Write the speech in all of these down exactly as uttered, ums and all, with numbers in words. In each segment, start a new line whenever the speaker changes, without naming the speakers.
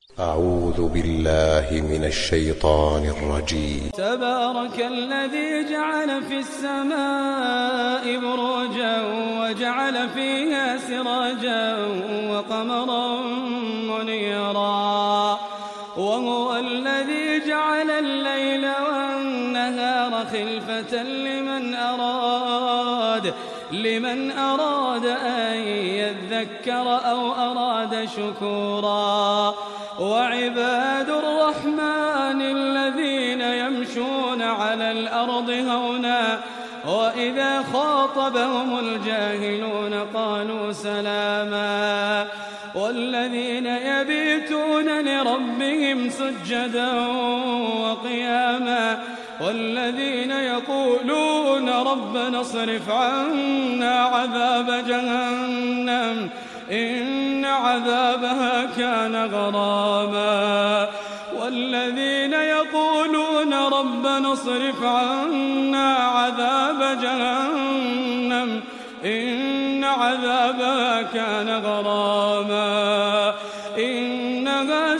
أعوذ بالله من الشيطان الرجيم.
تبارك الذي جعل في السماء بروجا وجعل فيها سراجا وقمرا منيرا، وهو الذي جعل الليل والنهار خلفة لمن أراد لمن أراد أن يذكر أو أراد شكورا. وعباد الرحمن الذين يمشون على الأرض هونا وإذا خاطبهم الجاهلون قالوا سلاما، والذين يبيتون لربهم سجدا وقياما، والذين يقولون ربنا اصرف عنا عذاب جهنم إن عذابها كان غراما، والذين يقولون ربنا اصرف عنا عذاب جهنم إن عذابها كان غراما إنها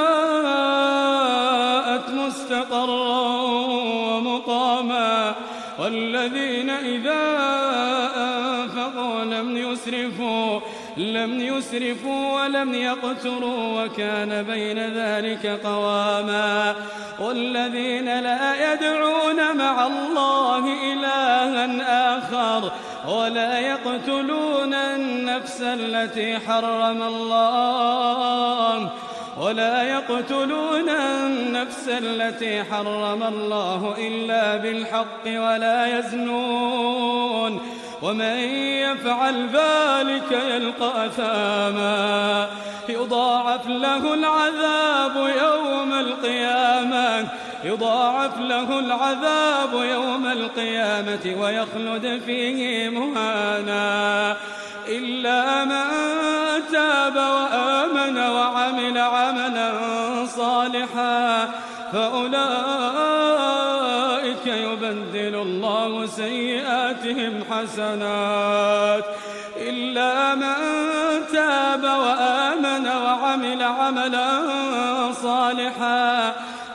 ساءت مستقرا ومقاما، والذين إذا أنفقوا لم يسرفوا لم يسرفوا ولم يقتروا وكان بين ذلك قواما، والذين لا يدعون مع الله إلها آخر ولا يقتلون النفس التي حرم الله ولا يقتلون النفس التي حرم الله إلا بالحق ولا يزنون، ومن يفعل ذلك يلقى أثاما يضاعف له العذاب يوم القيامة يضاعف له العذاب يوم القيامة ويخلد فيه مهانا إلا من تاب وآمن وعمل عملا صالحا فأولئك يبدل الله سيئاتهم حسنات إلا من تاب وآمن وعمل عملا صالحا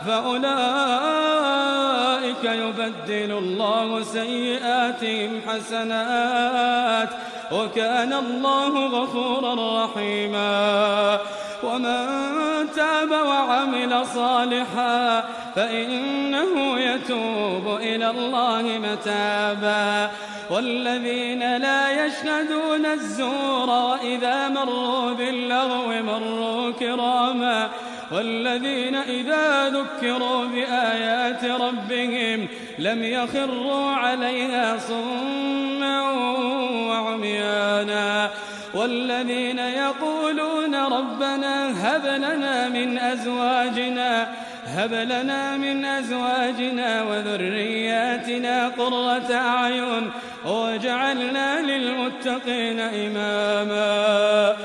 فأولئك يبدل الله سيئاتهم حسنات وكان الله غفورا رحيما. ومن تاب وعمل صالحا فإنه يتوب إلى الله متابا، والذين لا يشهدون الزور وإذا مروا باللغو مروا كراما، والذين إذا ذكروا بآيات ربهم لم يخروا عليها صما وعميانا، والذين يقولون ربنا هب لنا من أزواجنا هب لنا من أزواجنا وذرياتنا قرة أعين واجعلنا للمتقين إماما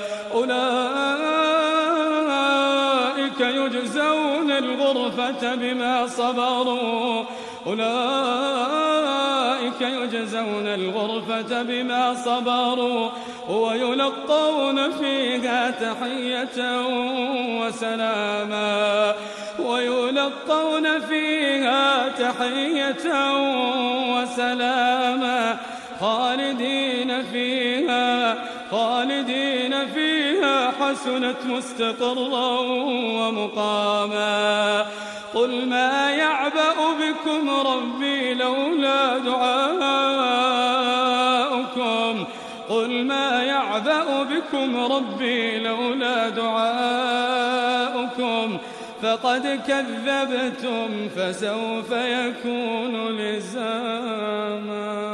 أولئك يجزون الغرفة بما صبروا أولئك يجزون الغرفة بما صبروا ويلقون فيها تحية وسلاما ويلقون فيها تحية وسلاما خالدين فيها خالدين فيها حسنت مستقرا ومقاما. قل ما يعبأ بكم ربي لولا دعاؤكم قل ما يعبأ بكم ربي لولا دعاؤكم فقد كذبتم فسوف يكون لزاما.